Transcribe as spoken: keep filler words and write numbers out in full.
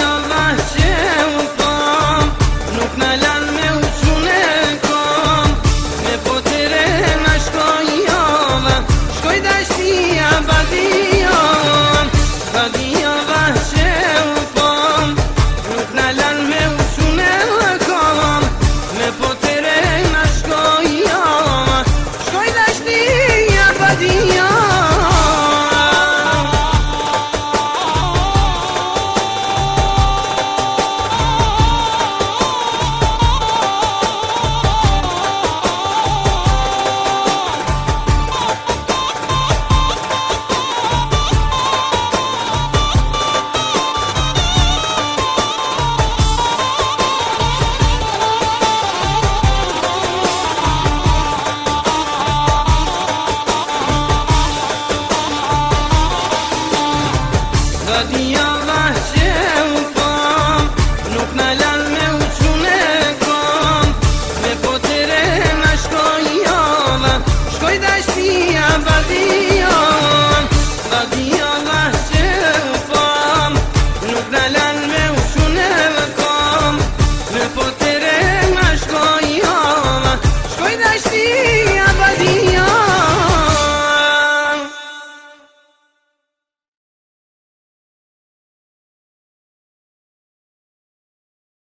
Allah që u kom, nuk në lanë me u qune kom, me potere në shkoj jove, shkoj dashtia badion. Badi Allah që u kom, nuk në lanë me u qune kom, me potere në shkoj jove, shkoj dashtia badion. Badi Allah që u kom, nuk në lanë me u qune kom, me potere në shkoj jove, shkoj dashtia badi.